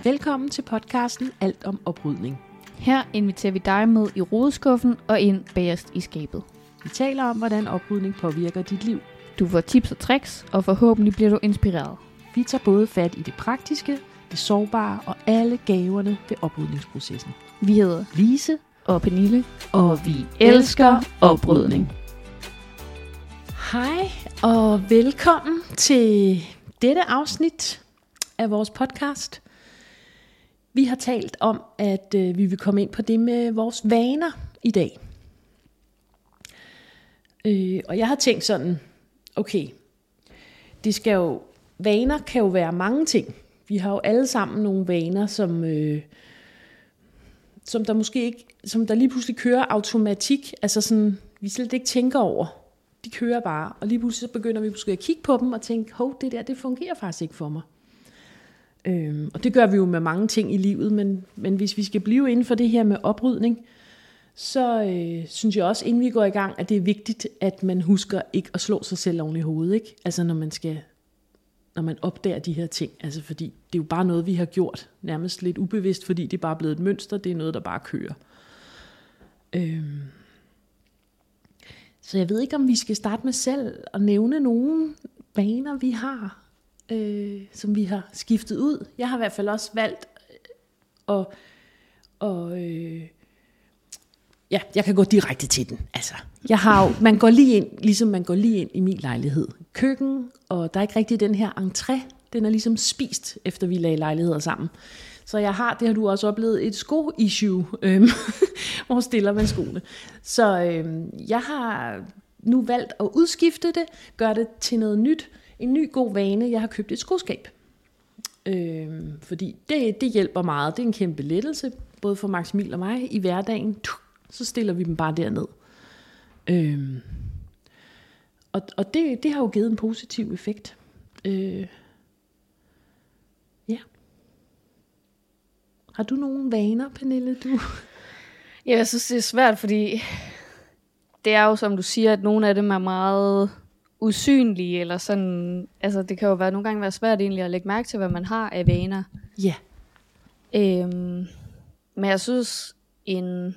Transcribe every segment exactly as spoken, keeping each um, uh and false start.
Velkommen til podcasten Alt om oprydning. Her inviterer vi dig med i rodeskuffen og ind bagerst i skabet. Vi taler om, hvordan oprydning påvirker dit liv. Du får tips og tricks, og forhåbentlig bliver du inspireret. Vi tager både fat i det praktiske, det sårbare og alle gaverne ved oprydningsprocessen. Vi hedder Lise og Pernille, og vi elsker oprydning. Hej og velkommen til dette afsnit af vores podcast. Vi har talt om, at øh, vi vil komme ind på det med vores vaner i dag. Øh, og jeg har tænkt sådan, okay, det skal jo, vaner kan jo være mange ting. Vi har jo alle sammen nogle vaner, som, øh, som der måske ikke, som der lige pludselig kører automatik, altså sådan, vi slet ikke tænker over. De kører bare, og lige pludselig så begynder vi måske at kigge på dem og tænke, hov, det der, det fungerer faktisk ikke for mig. Øhm, og det gør vi jo med mange ting i livet, men, men hvis vi skal blive inden for det her med oprydning, så øh, synes jeg også, inden vi går i gang, at det er vigtigt, at man husker ikke at slå sig selv oven i hovedet, ikke? Altså når man skal, når man opdager de her ting, altså fordi det er jo bare noget, vi har gjort, nærmest lidt ubevidst, fordi det er bare blevet et mønster, det er noget, der bare kører. Øhm. Så jeg ved ikke, om vi skal starte med selv at nævne nogle vaner, vi har, Øh, som vi har skiftet ud. Jeg har i hvert fald også valgt at, og, øh, ja, jeg kan gå direkte til den. Altså, jeg har jo, man går lige ind, ligesom man går lige ind i min lejlighed. Køkken, og der er ikke rigtig den her entré, den er ligesom spist, efter vi lagde lejligheder sammen. Så jeg har, det har du også oplevet, et sko-issue. Øh, hvor stiller man skoene? Så øh, jeg har nu valgt at udskifte det, gøre det til noget nyt. En ny god vane, jeg har købt et skoskab. Øh, fordi det, det hjælper meget. Det er en kæmpe lettelse, både for Max Emil og mig i hverdagen. Så stiller vi dem bare derned. Øh, og og det, det har jo givet en positiv effekt. Øh, ja. Har du nogle vaner, Pernille? Du? Ja, jeg synes, det er svært, fordi det er jo, som du siger, at nogle af dem er meget usynlige, eller sådan, altså det kan jo være, nogle gange være svært egentlig at lægge mærke til, hvad man har af vaner. Ja. Yeah. Øhm, men jeg synes, en,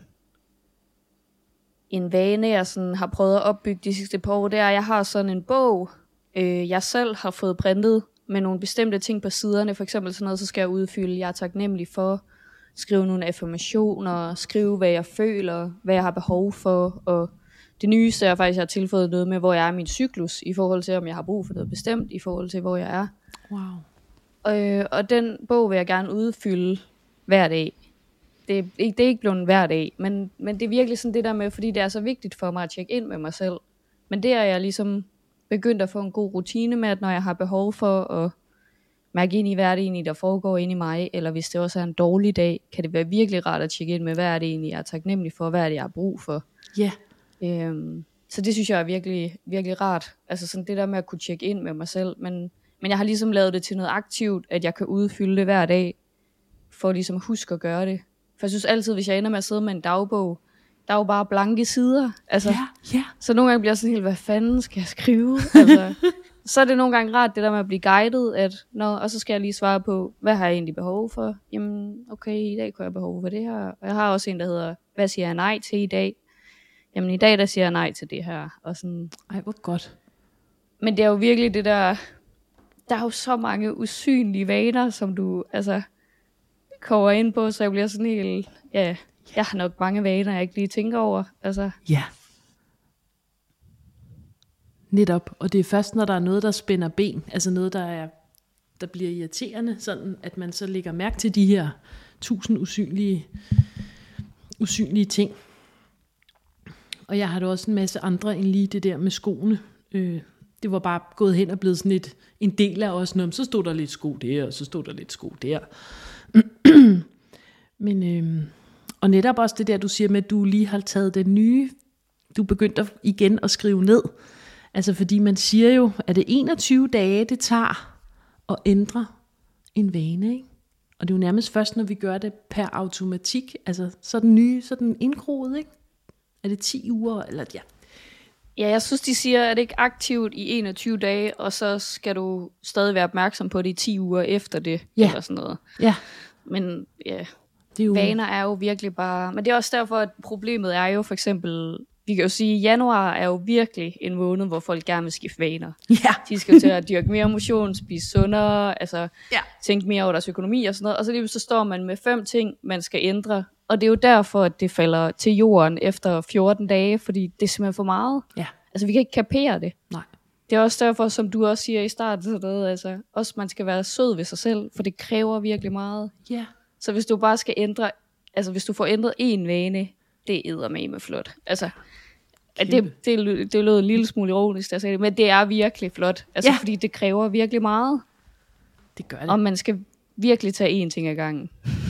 en vane, jeg sådan har prøvet at opbygge de sidste par år, det er, at jeg har sådan en bog, øh, jeg selv har fået printet med nogle bestemte ting på siderne, for eksempel sådan noget, så skal jeg udfylde, jeg er taknemmelig for, skrive nogle affirmationer, skrive, hvad jeg føler, hvad jeg har behov for, og det nyeste er faktisk, at jeg har tilføjet noget med, hvor jeg er i min cyklus, i forhold til, om jeg har brug for noget bestemt, i forhold til, hvor jeg er. Wow. Øh, og den bog vil jeg gerne udfylde hver dag. Det er, det er ikke blevet hver dag, men, men det er virkelig sådan det der med, fordi det er så vigtigt for mig at tjekke ind med mig selv. Men det er jeg ligesom begyndt at få en god rutine med, at når jeg har behov for at mærke ind i, hvad er det egentlig, der foregår inde i mig, eller hvis det også er en dårlig dag, kan det være virkelig rart at tjekke ind med, hvad er det egentlig, jeg er taknemmelig for, hvad er det, jeg har brug for. Ja. Yeah. Øhm, så det synes jeg er virkelig, virkelig rart. Altså sådan det der med at kunne tjekke ind med mig selv. Men, men jeg har ligesom lavet det til noget aktivt, at jeg kan udfylde det hver dag, for ligesom at huske at gøre det. For jeg synes altid, hvis jeg ender med at sidde med en dagbog, der er jo bare blanke sider. Altså, ja, ja. Så nogle gange bliver jeg sådan helt, hvad fanden skal jeg skrive? Altså, så er det nogle gange rart, det der med at blive guidet, at, nå, og så skal jeg lige svare på, hvad har jeg egentlig behov for? Jamen, okay, i dag kunne jeg have behov for det her. Og jeg har også en, der hedder, hvad siger jeg nej til i dag? Jamen i dag, der siger jeg nej til det her. Og sådan. Ej, hvor godt. Men det er jo virkelig det der, der er jo så mange usynlige vaner, som du altså kommer ind på, så jeg bliver sådan helt, ja, jeg har nok mange vaner, jeg ikke lige tænker over. Altså. Ja. Netop, og det er først, når der er noget, der spænder ben, altså noget, der er, der bliver irriterende, sådan at man så lægger mærke til de her tusind usynlige, usynlige ting. Og jeg har da også en masse andre end lige det der med skoene. Øh, det var bare gået hen og blevet sådan et, en del af os. Nå, så stod der lidt sko der, og så stod der lidt sko der. Men, øh, og netop også det der, du siger med, at du lige har taget det nye. Du begyndte igen at skrive ned. Altså fordi man siger jo, at det enogtyve dage, det tager at ændre en vane, ikke? Og det er jo nærmest først, når vi gør det per automatik. Altså så er den nye, så er den indgroet, ikke? Er det ti uger, eller ja. Ja, jeg synes, de siger, at det ikke er aktivt i enogtyve dage, og så skal du stadig være opmærksom på det i ti uger efter det, ja. eller sådan noget. Ja. men ja, Det er jo, vaner er jo virkelig bare... Men det er også derfor, at problemet er jo for eksempel... Vi kan jo sige, at januar er jo virkelig en måned, hvor folk gerne vil skifte vaner. ja, De skal jo til at dyrke mere motion, spise sundere, altså Ja. tænke mere over deres økonomi og sådan noget. Og så lige så står man med fem ting, man skal ændre. Og det er jo derfor, at det falder til jorden efter fjorten dage, fordi det er simpelthen for meget. ja, Altså vi kan ikke kapere det. nej. Det er også derfor, som du også siger i starten, sådan noget, altså også man skal være sød ved sig selv, for det kræver virkelig meget. Ja, Så hvis du bare skal ændre, altså hvis du får ændret en vane, det er eddermame flot. Altså, at det, det, lød, det lød en lille smule ironisk, der sagde det, men det er virkelig flot. Altså, Ja. fordi det kræver virkelig meget, det gør det. og man skal virkelig tage én ting ad gangen.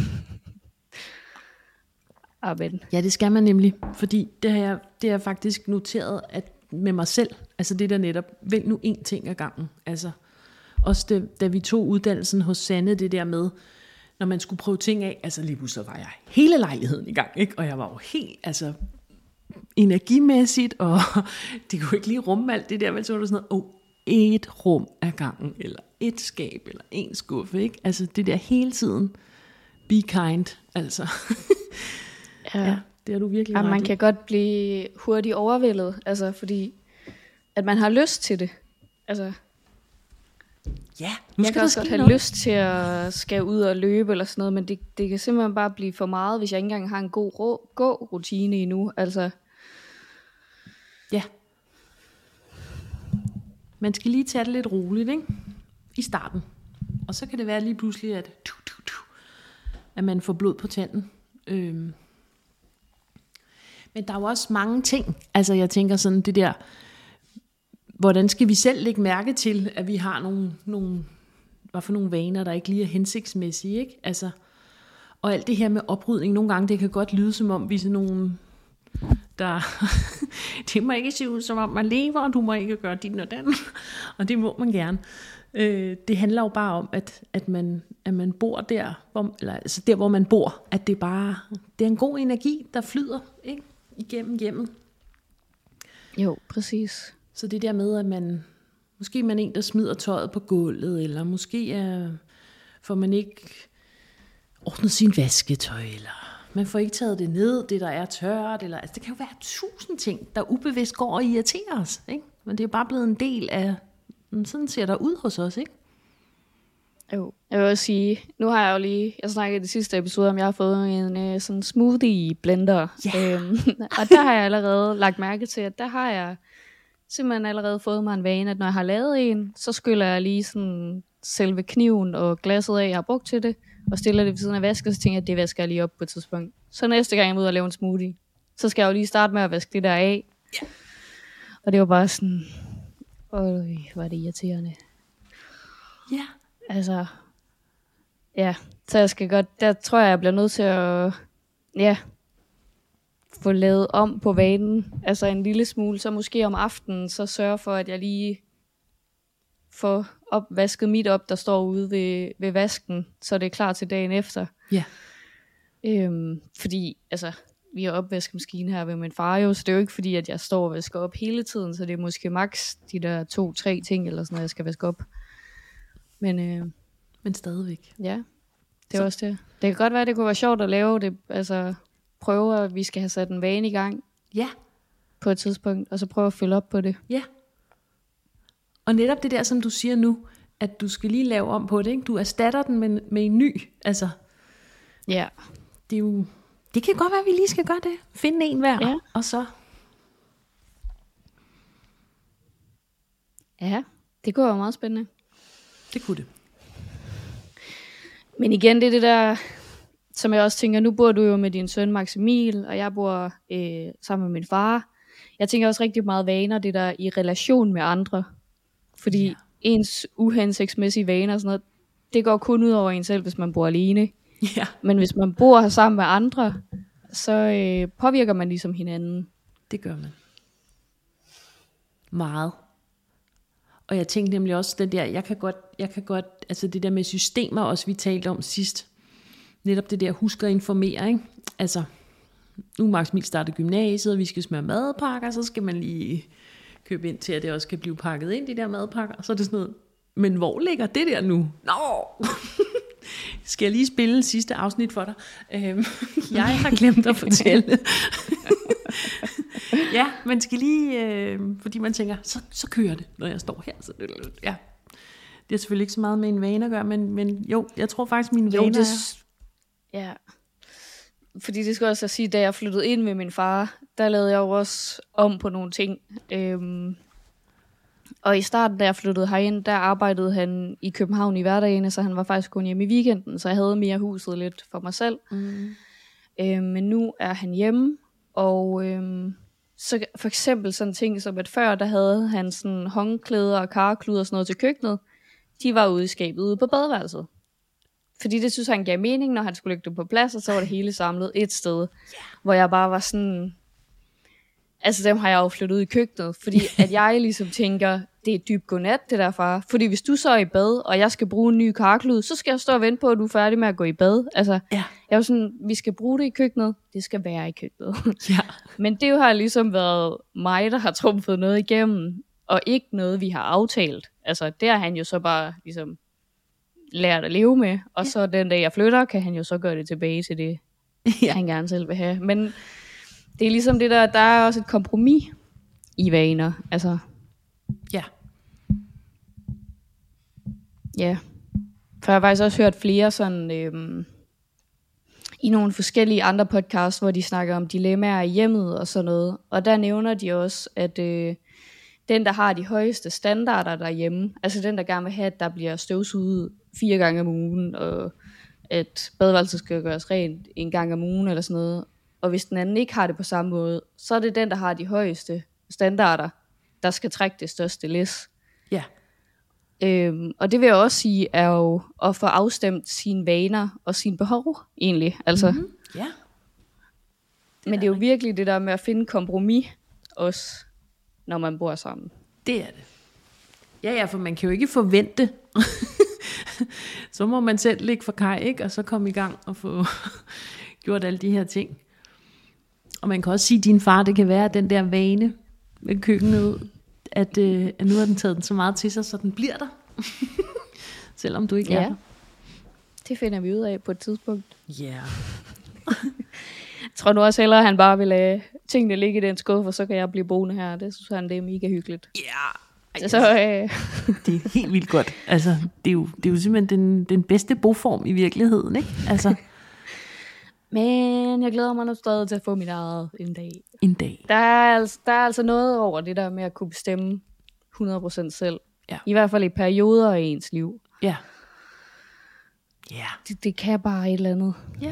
Amen. Ja, det skal man nemlig, fordi det har jeg, det har jeg faktisk noteret at med mig selv, altså det der netop, vælg nu én ting ad gangen. Altså, også det, da vi tog uddannelsen hos Sanne, det der med, når man skulle prøve ting af, altså lige pludselig var jeg hele lejligheden i gang, ikke? Og jeg var jo helt, altså energimæssigt, og det kunne ikke lige rumme alt det der, men så var det sådan noget, åh, et rum ad gangen, eller et skab, eller en skuffe, ikke? Altså det der hele tiden, be kind, altså. Ja. Ja, det har du virkelig Ja, ret man i. kan godt blive hurtigt overvældet, altså fordi, at man har lyst til det. Altså, Ja, nu jeg skal kan der også godt ske have noget. lyst til at skal ud og løbe eller sådan noget, men det, det kan simpelthen bare blive for meget, hvis jeg ikke engang har en god rå, gå-rutine endnu. Altså, Ja. Man skal lige tage det lidt roligt, ikke? I starten. Og så kan det være lige pludselig, at, tu, tu, tu, at man får blod på tanden. Øhm. Men der er jo også mange ting. Altså jeg tænker sådan det der, hvordan skal vi selv lægge mærke til, at vi har nogle, nogle, hvad for nogle vaner, der ikke lige er hensigtsmæssige, ikke? Altså, og alt det her med oprydning, nogle gange, det kan godt lyde som om, vi er sådan nogle, der, det må ikke se ud som om man lever, og du må ikke gøre dit og den, og det må man gerne. Øh, det handler jo bare om, at, at, man, at man bor der, hvor, eller altså der, hvor man bor, at det bare, det er en god energi, der flyder, ikke? Igennem hjemmet. jo, præcis. Så det der med, at man, måske er man en, der smider tøjet på gulvet, eller måske er, får man ikke ordnet sin vasketøj, eller man får ikke taget det ned, det der er tørt, eller, altså det kan jo være tusind ting, der ubevidst går og irriterer os, ikke? Men det er jo bare blevet en del af, sådan ser der ud hos os, ikke? Jo, jeg vil også sige, nu har jeg jo lige, jeg snakkede i det sidste episode, om jeg har fået en øh, sådan smoothie blender. Ja. Øhm, og der har jeg allerede lagt mærke til, at der har jeg simpelthen allerede fået mig en vane, at når jeg har lavet en, så skyller jeg lige sådan selve kniven og glasset af, jeg har brugt til det, og stiller det ved siden af vasken, så tænker jeg, at det vasker jeg lige op på et tidspunkt. Så næste gang jeg er ude og lave en smoothie, så skal jeg jo lige starte med at vaske det der af. Ja. Og det var bare sådan, øj, hvor er det irriterende. Ja. Altså, ja, så jeg skal godt, der tror jeg, jeg bliver nødt til at, ja, få lavet om på vanen, altså en lille smule, så måske om aftenen, så sørge for, at jeg lige får opvasket mit op, der står ude ved, ved vasken, så det er klar til dagen efter. Ja. Øhm, fordi, altså, vi har opvaskemaskine her ved min far jo, så det er jo ikke fordi, at jeg står og vasker op hele tiden, så det er måske maks de der to, tre ting, eller sådan noget, jeg skal vaske op. Men, øh, Men stadigvæk. ja, det er Så- også det. Det kan godt være, det kunne være sjovt at lave det, altså prøve, at vi skal have sat en vane i gang Ja. på et tidspunkt, og så prøve at følge op på det. Ja. Og netop det der, som du siger nu, at du skal lige lave om på det, ikke? Du erstatter den med, med en ny. Altså, Ja. det er jo, det kan godt være, at vi lige skal gøre det. Finde en hver, Ja. og så. Ja, det kunne være meget spændende. Det kunne det. Men igen, det er det der, som jeg også tænker, nu bor du jo med din søn Max Emil, og jeg bor øh, sammen med min far. Jeg tænker også rigtig meget vaner, det der i relation med andre. Fordi Ja. ja. ens uhensigtsmæssige vaner og sådan noget, det går kun ud over en selv, hvis man bor alene. Ja, Men hvis man bor her sammen med andre, så øh, påvirker man ligesom hinanden. det gør man. Meget. Og jeg tænkte nemlig også, den der, jeg kan godt, jeg kan godt, altså det der med systemer også, vi talte om sidst. Netop det der, husk at informere, ikke? Altså, nu er Max Emil startet gymnasiet, og vi skal smøre madpakker, så skal man lige købe ind til, at det også kan blive pakket ind, de der madpakker. Så er det sådan noget, men hvor ligger det der nu? Nå! skal jeg lige spille sidste afsnit for dig? Øhm, jeg har glemt at fortælle. Ja, man skal lige, øh, fordi man tænker, så, så kører det, når jeg står her. Så, ja. Det er selvfølgelig ikke så meget med en vane at gøre, men, men jo, jeg tror faktisk, mine Jo, vaner det, er... ja. Fordi det skal også sige, da jeg flyttede ind med min far, der lavede jeg jo også om på nogle ting. Øhm, og i starten, da jeg flyttede herind, der arbejdede han i København i hverdagene, så han var faktisk kun hjemme i weekenden, så jeg havde mere huset lidt for mig selv. Mm. Øhm, men nu er han hjemme, og øhm, så for eksempel sådan ting som, at før, der havde han sådan håndklæder og karkluder og sådan noget til køkkenet. De var ude i skabet ude på badeværelset. Fordi det synes han gav mening, når han skulle lægge det på plads, og så var det hele samlet et sted. Yeah. Hvor jeg bare var sådan... Altså dem har jeg jo flyttet ud i køkkenet, fordi at jeg ligesom tænker, det er dybt godnat det der, far. Fordi hvis du så er i bad, og jeg skal bruge en ny karklud, så skal jeg stå og vente på, at du er færdig med at gå i bad. Altså, yeah. Jeg er jo sådan, vi skal bruge det i køkkenet, det skal være i køkkenet. Yeah. Men det jo har ligesom været mig, der har trumfet noget igennem, og ikke noget, vi har aftalt. Altså, det har han jo så bare ligesom... lært at leve med, og ja. Så den dag jeg flytter, kan han jo så gøre det tilbage til det, ja. Han gerne selv vil have. Men det er ligesom det der, der er også et kompromis i vaner, altså. Ja. Ja. For jeg har faktisk også hørt flere sådan, øhm, i nogle forskellige andre podcasts, hvor de snakker om dilemmaer i hjemmet og sådan noget, og der nævner de også, at øh, den, der har de højeste standarder derhjemme, altså den, der gerne vil have, at der bliver støvsuget fire gange om ugen, og at badeværelset skal gøres rent en gang om ugen, eller sådan noget. Og hvis den anden ikke har det på samme måde, så er det den, der har de højeste standarder, der skal trække det største læs. Ja. Øhm, og det vil jeg også sige, er jo at få afstemt sine vaner og sine behov, egentlig. Altså. Mm-hmm. Ja. Det Men det er jo virkelig det der med at finde kompromis, også når man bor sammen. Det er det. Ja, ja, for man kan jo ikke forvente. Så må man selv ligge for kaj, ikke? Og så komme i gang og få gjort alle de her ting. Og man kan også sige, at din far, det kan være, at den der vane med køkkenet, at, øh, at nu har den taget den så meget til sig, så den bliver der. Selvom du ikke ja. er der. Det finder vi ud af på et tidspunkt. Ja. Yeah. Jeg tror nu også hellere, at han bare vil lade tingene ligge i den skuffe, og så kan jeg blive boende her. Det synes han, det er mega hyggeligt. Ja. Yeah. Så, øh... det er helt vildt godt. Altså, det er jo, det er jo simpelthen den, den bedste boform i virkeligheden, ikke? Altså. Men jeg glæder mig nu stadig til at få mit eget en dag. En dag. Der er, altså, der er altså noget over det der med at kunne bestemme hundrede procent selv. Ja. I hvert fald i perioder i ens liv. Ja. Ja. Det, det kan bare et eller andet. Ja.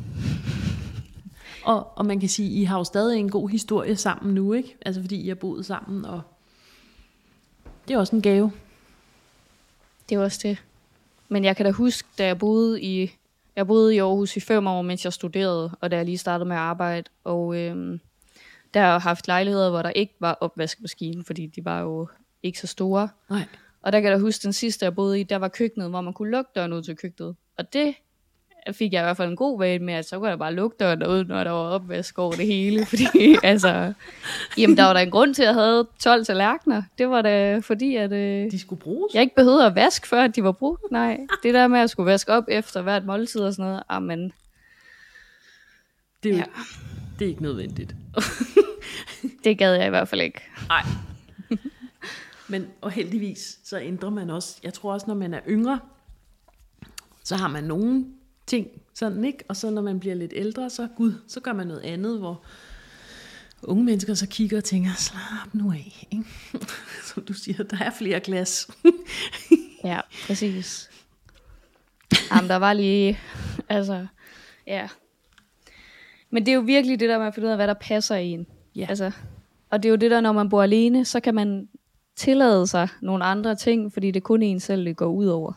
Og, og man kan sige, I har jo stadig en god historie sammen nu, ikke? Altså fordi I har boet sammen, og det er også en gave. Det er også det. Men jeg kan da huske, da jeg boede i, jeg boede i Aarhus i fem år, mens jeg studerede, og da jeg lige startede med at arbejde, og øhm, der har jeg haft lejligheder, hvor der ikke var opvaskemaskine, fordi de var jo ikke så store. Nej. Og der kan jeg da huske, den sidste jeg boede i, der var køkkenet, hvor man kunne lukke døren ud til køkkenet. Og det fik jeg i hvert fald en god vane med, at så kunne jeg bare lukke døren derud, når der var opvask over det hele. Fordi altså, jamen der var der en grund til, at jeg havde tolv tallerkener. Det var da fordi, at øh, de skulle bruges. Jeg ikke behøvede at vaske, før at de var brugt. Nej, det der med at skulle vaske op efter hvert måltid og sådan noget. Amen. Det er, ja. det er ikke nødvendigt. Det gad jeg i hvert fald ikke. Nej. Men og heldigvis, så ændrer man også. Jeg tror også, når man er yngre, så har man nogle ting sådan, ikke? Og så når man bliver lidt ældre, så gud, så gør man noget andet, hvor unge mennesker så kigger og tænker, slap nu af, ikke? Som du siger, der er flere glas. Ja, præcis. Jamen, der var lige, altså, ja. Men det er jo virkelig det der med at finde ud af, hvad der passer i en. Ja. Altså, og det er jo det der, når man bor alene, så kan man tillade sig nogle andre ting, fordi det kun er en selv, det går ud over.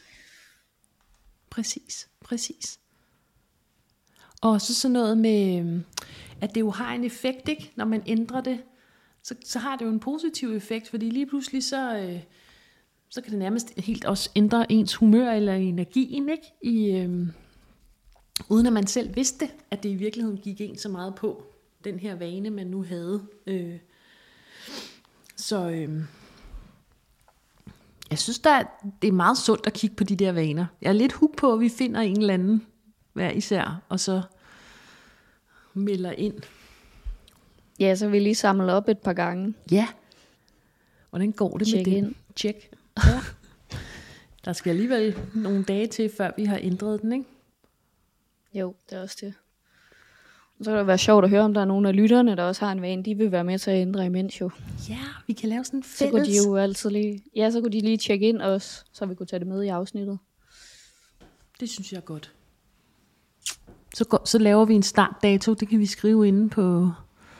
Præcis, præcis. Og så sådan noget med, at det jo har en effekt, ikke? Når man ændrer det, så, så har det jo en positiv effekt, fordi lige pludselig så, øh, så kan det nærmest helt også ændre ens humør eller energien, ikke? I, øh, uden at man selv vidste, at det i virkeligheden gik en så meget på, den her vane, man nu havde. Øh, så øh, Jeg synes, der er, det er meget sundt at kigge på de der vaner. Jeg er lidt hook på, at vi finder en eller anden hver især, og så melder ind. Ja, så vil vi lige samle op et par gange. Ja. Hvordan går det Check med det? ind. Check. Ja. Der skal alligevel nogle dage til, før vi har ændret den, ikke? Jo, det er også det. Og så kan det være sjovt at høre, om der er nogle af lytterne, der også har en vane. De vil være med til at ændre imens jo. Ja, vi kan lave sådan en Så kunne de fælles. jo altid lige... Ja, så kunne de lige tjekke ind også, så vi kunne tage det med i afsnittet. Det synes jeg er godt. Så, går, så laver vi en startdato. Det kan vi skrive inde på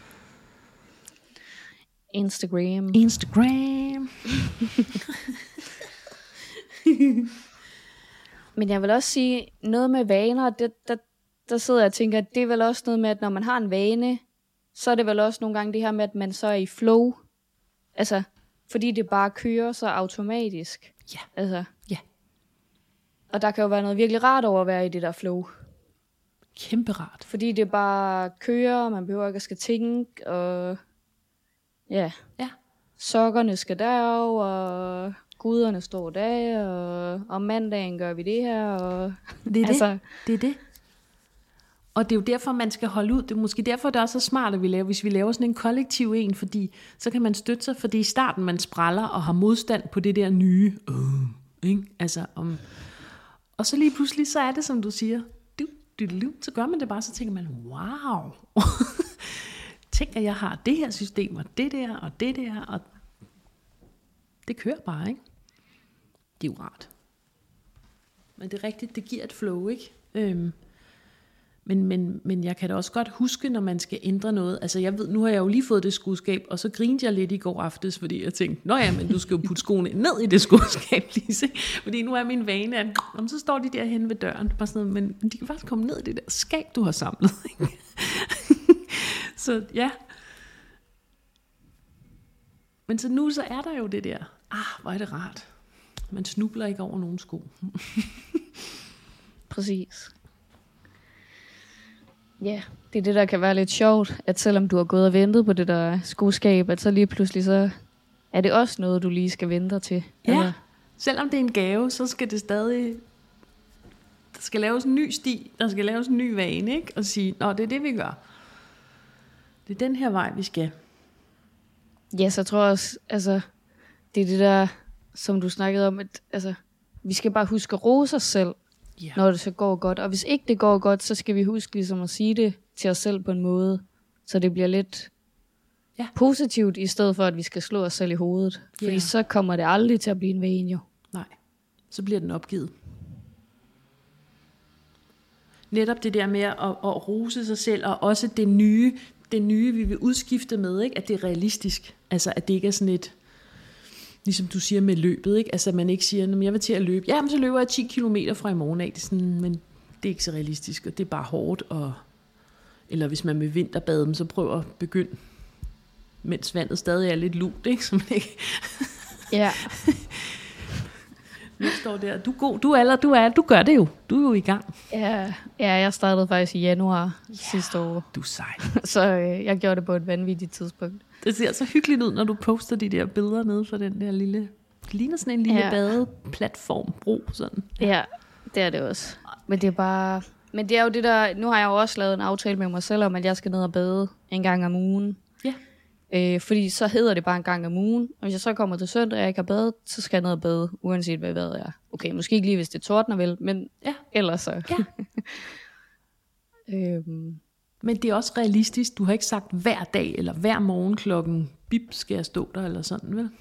Instagram. Instagram. Men jeg vil også sige, noget med vaner, det, der, der sidder jeg og tænker, at det er vel også noget med, at når man har en vane, så er det vel også nogle gange det her med, at man så er i flow. Altså, fordi det bare kører så automatisk. Ja. Altså. Ja. Og der kan jo være noget virkelig rart over at være i det der flow. Kæmpe rart. Fordi det bare kører, og man behøver ikke at skal tænke, og ja. Ja. Sokkerne skal derover, og guderne står der, og om mandagen gør vi det her. Og Det er det. altså, Det er det. Og det er jo derfor, man skal holde ud. Det er måske derfor, det er også så smart, at vi laver, hvis vi laver sådan en kollektiv en, fordi så kan man støtte sig, fordi i starten man spræller og har modstand på det der nye. Øh, ikke? Altså, om, og så lige pludselig, så er det, som du siger, du, du, du, så gør man det bare, så tænker man, wow. Tænk, at jeg har det her system, og det der, og det der, og det kører bare, ikke? Det er jo rart. Men det er rigtigt, det giver et flow, ikke? Øhm, men, men, men jeg kan da også godt huske, når man skal ændre noget. Altså jeg ved, nu har jeg jo lige fået det skoskab, og så grinede jeg lidt i går aftes, fordi jeg tænkte, nå ja, men du skal jo putte skoene ned i det skoskab, Lise. Fordi nu er min vane, at om så står de derhen ved døren, bare sådan noget, men, men de kan faktisk komme ned i det der skab, du har samlet. Ikke? Så ja. Men så nu så er der jo det der, ah, hvor er det rart. Man snubler ikke over nogen sko. præcis. Ja, det er det, der kan være lidt sjovt, at selvom du har gået og ventet på det der skoskab, at så lige pludselig så er det også noget, du lige skal vente dig til. Ja, Eller? selvom det er en gave, så skal det stadig, der skal laves en ny sti, der skal laves en ny vane, ikke? Og sige, nå, det er det, vi gør. Det er den her vej, vi skal. Ja, så tror jeg også, altså, det er det der, som du snakkede om, at altså, vi skal bare huske at rose os selv, Ja. når det så går godt. Og hvis ikke det går godt, så skal vi huske ligesom at sige det til os selv på en måde, så det bliver lidt Ja. positivt, i stedet for at vi skal slå os selv i hovedet. Fordi Ja. så kommer det aldrig til at blive en vane, jo. Nej, så bliver den opgivet. Netop det der med at, at rose sig selv, og også det nye, det nye, vi vil udskifte med, ikke? At det er realistisk. Altså, at det ikke er sådan et, ligesom du siger med løbet, ikke? Altså, at man ikke siger, at jeg vil til at løbe. Jamen, så løber jeg ti kilometer fra i morgen af. Det er sådan, men det er ikke så realistisk, og det er bare hårdt. Og, eller hvis man vil vinterbade, så prøv at begynde, mens vandet stadig er lidt lunt, ikke? Så man ikke... Ja. Nu står der, du er god, du er, eller, du er, du gør det jo. Du er jo i gang. Ja, ja, jeg startede faktisk i januar yeah. sidste år, Du er sej. så øh, jeg gjorde det på et vanvittigt tidspunkt. Det ser så hyggeligt ud, når du poster de der billeder nede fra den der lille, det ligner sådan en lille Ja. badeplatform, bro, sådan. Ja, det er det også. Men det er bare, men det er jo det der, nu har jeg jo også lavet en aftale med mig selv om, at jeg skal ned og bade en gang om ugen. Ja. Øh, fordi så hedder det bare en gang om ugen. Og hvis jeg så kommer til søndag, og jeg ikke har badet, så skal jeg ned og bade, uanset hvad vejret er. Okay, måske ikke lige, hvis det tordner vel, men Ja. ellers så. Ja. øhm, Men det er også realistisk. Du har ikke sagt hver dag, eller hver morgen klokken, bip, skal jeg stå der, eller sådan, vel?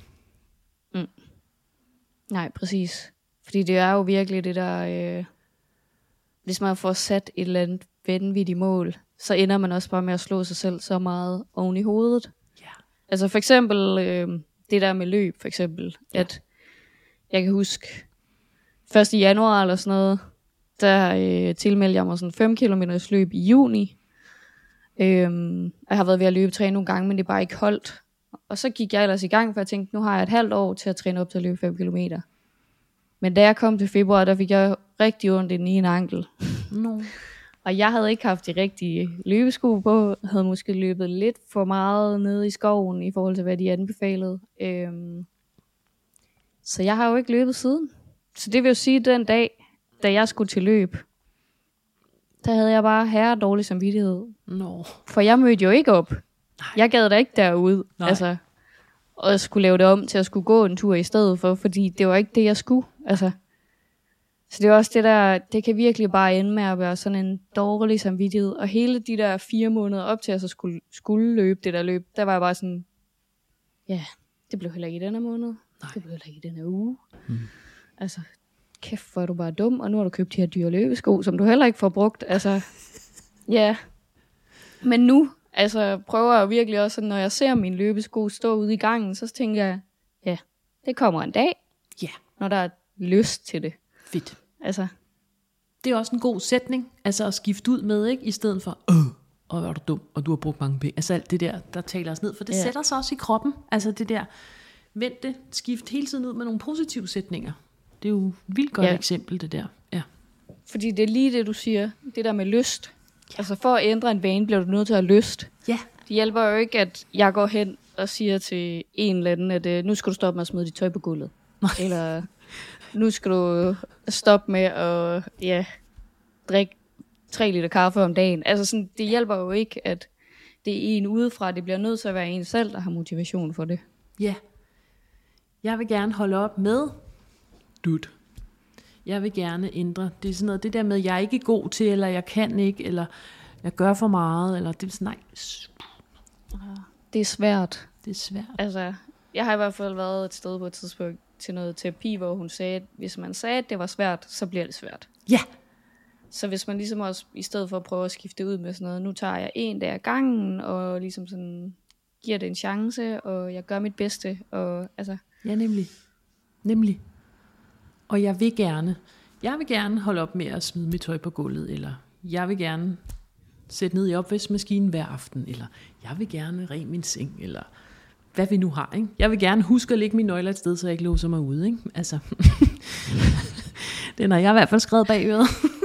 nej, præcis. Fordi det er jo virkelig det der, øh, hvis man får sat et eller andet vanvittigt mål, så ender man også bare med at slå sig selv så meget oven i hovedet. Ja. Altså for eksempel, øh, det der med løb, for eksempel, Ja. at jeg kan huske, første januar eller sådan noget, der øh, tilmeldte jeg mig sådan fem kilometers løb i juni. Øhm, jeg har været ved at løbe træne nogle gange, men det er bare ikke holdt. Og så gik jeg ellers i gang, for jeg tænkte, nu har jeg et halvt år til at træne op til at løbe fem kilometer. Men da jeg kom til februar, der fik jeg rigtig ondt i den ene ankel. No. Og jeg havde ikke haft de rigtige løbesko på, havde måske løbet lidt for meget nede i skoven, i forhold til hvad de anbefalede. Øhm, Så jeg har jo ikke løbet siden. Så det vil jo sige, den dag, da jeg skulle til løb, der havde jeg bare herre dårlig samvittighed. Nå. For jeg mødte jo ikke op. Nej. Jeg gad da ikke derude. Nej. Altså, og jeg skulle lave det om til at skulle gå en tur i stedet for, fordi det var ikke det, jeg skulle. Altså. Så det er også det der, det kan virkelig bare ende med at være sådan en dårlig samvittighed. Og hele de der fire måneder op til, at jeg så skulle, skulle løbe det der løb, der var jeg bare sådan, ja, det blev heller ikke i denne måned. Nej. Det blev heller ikke i denne uge. Hmm. Altså, kæft, hvor er du bare dum, og nu har du købt de her dyre løbesko, som du heller ikke får brugt. Altså, ja. Men nu, altså, prøver jeg virkelig også, når jeg ser mine løbesko stå ude i gangen, så tænker jeg, ja, det kommer en dag, ja. Når der er lyst til det. Fedt. Altså. Det er også en god sætning, altså at skifte ud med, ikke? I stedet for, øh, og hvor er du dum, og du har brugt mange penge. Altså alt det der, der taler os ned, for det ja. Sætter sig også i kroppen. Altså det der, vent det, skift hele tiden ud med nogle positive sætninger. Det er jo et vildt godt ja. Eksempel, det der. Ja. Fordi det er lige det, du siger, det der med lyst. Ja. Altså for at ændre en vane, bliver du nødt til at have lyst. Ja. Det hjælper jo ikke, at jeg går hen og siger til en eller anden, at nu skal du stoppe med at smide dit tøj på gulvet. Eller nu skal du stoppe med at ja, drikke tre liter kaffe om dagen. Altså sådan, det hjælper jo ikke, at det er en udefra. Det bliver nødt til at være en selv, der har motivation for det. Ja. Jeg vil gerne holde op med dut. Jeg vil gerne ændre. Det er sådan noget, det der med, at jeg er ikke god til, eller jeg kan ikke, eller jeg gør for meget, eller det er sådan, nej. Det er svært. Det er svært. Altså, jeg har i hvert fald været et sted på et tidspunkt til noget terapi, hvor hun sagde, at hvis man sagde, at det var svært, så bliver det svært. Ja. Så hvis man ligesom også, i stedet for at prøve at skifte ud med sådan noget, nu tager jeg en dag ad gangen, og ligesom sådan, giver det en chance, og jeg gør mit bedste, og altså. Ja, nemlig. Nemlig. Og jeg vil gerne, jeg vil gerne holde op med at smide mit tøj på gulvet, eller jeg vil gerne sætte ned i opvaskemaskinen hver aften, eller jeg vil gerne ren min seng, eller hvad vi nu har, ikke? Jeg vil gerne huske at lægge mine nøgler et sted, så jeg ikke låser mig ude, ikke? Altså, den har jeg i hvert fald skrevet bag øret.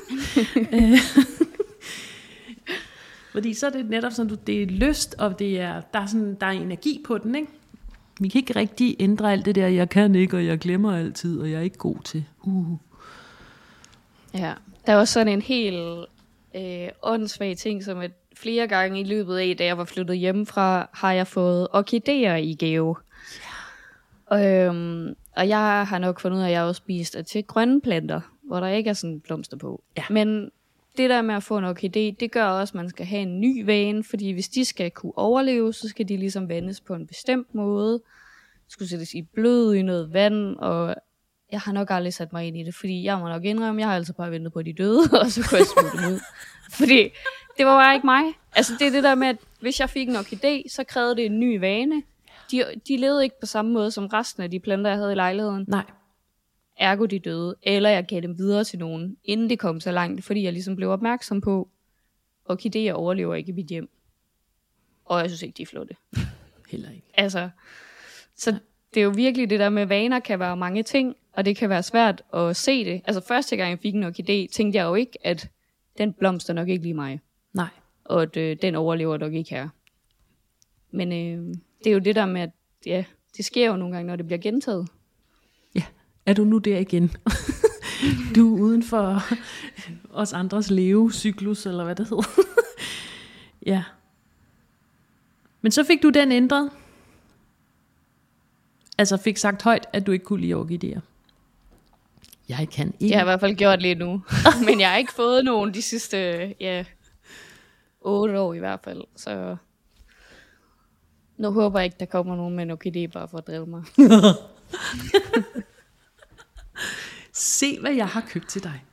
Fordi så er det netop sådan, det er lyst, og det er, der, er sådan, der er energi på den, ikke? Vi kan ikke rigtig ændre alt det der, jeg kan ikke, og jeg glemmer altid, og jeg er ikke god til. Uh. Ja, der var sådan en helt øh, åndssvag ting, som at flere gange i løbet af, da jeg var flyttet hjemmefra, har jeg fået orkideer i gave. Yeah. Øhm, og jeg har nok fundet ud af, at jeg også spist af til grønne planter, hvor der ikke er sådan blomster på. Ja. Men det der med at få en orkidé, det gør også, at man skal have en ny vane, fordi hvis de skal kunne overleve, så skal de ligesom vandes på en bestemt måde. Skulle sættes i blød i noget vand, og jeg har nok aldrig sat mig ind i det, fordi jeg må nok indrømme, jeg har altså bare ventet på, at de døde, og så kunne jeg smide dem ud. Fordi det var bare ikke mig. Altså det er det der med, at hvis jeg fik en orkidé, så krævede det en ny vane. De, de levede ikke på samme måde som resten af de planter, jeg havde i lejligheden. Nej. Ergo de døde, eller jeg gav dem videre til nogen, inden det kom så langt, fordi jeg ligesom blev opmærksom på, orkidéer overlever ikke i mit hjem. Og jeg synes ikke, de er flotte. Heller ikke. Altså, så det er jo virkelig det der med, vaner kan være mange ting, og det kan være svært at se det. Altså første gang jeg fik en orkidé, tænkte jeg jo ikke, at den blomster nok ikke lige mig. Nej. Og at øh, den overlever nok ikke her. Men øh, det er jo det der med, at ja, det sker jo nogle gange, når det bliver gentaget. Ja, er du nu der igen? Du er uden for os andres levecyklus, eller hvad det hedder. Ja. Men så fik du den ændret. Altså fik sagt højt, at du ikke kunne lide orkidéer. Jeg kan ikke. Jeg har i hvert fald gjort det nu. Men jeg har ikke fået nogen de sidste ja, otte år i hvert fald. Så nu håber jeg ikke, der kommer nogen med en orkidé bare for at drille mig. Se, hvad jeg har købt til dig.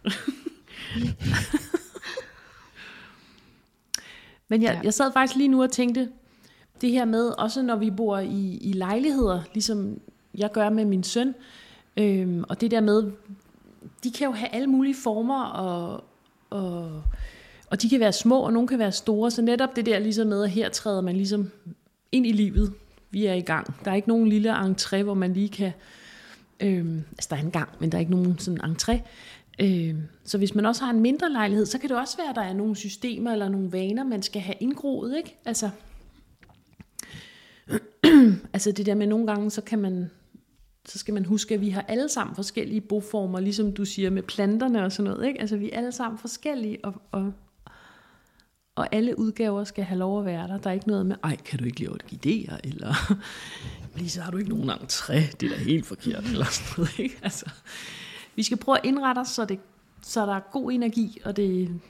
Men jeg, jeg sad faktisk lige nu og tænkte, det her med, også når vi bor i, i lejligheder, ligesom jeg gør med min søn, øhm, og det der med, de kan jo have alle mulige former, og, og, og de kan være små, og nogle kan være store, så netop det der ligesom med, at her træder man ligesom ind i livet, vi er i gang. Der er ikke nogen lille entré, hvor man lige kan, øhm, altså der er en gang, men der er ikke nogen sådan entré. Øhm, så hvis man også har en mindre lejlighed, så kan det også være, at der er nogle systemer, eller nogle vaner, man skal have indgroet, ikke? Altså, altså det der med nogle gange, så kan man, så skal man huske, at vi har alle sammen forskellige boformer, ligesom du siger med planterne og sådan noget, ikke? Altså vi er alle sammen forskellige, og, og, og alle udgaver skal have lov at være der. Der er ikke noget med, ej, kan du ikke lide orkideer, eller lige så har du ikke nogen entré, det er da helt forkert, eller sådan noget, ikke? Altså, vi skal prøve at indrette os, så, det, så der er god energi, og det,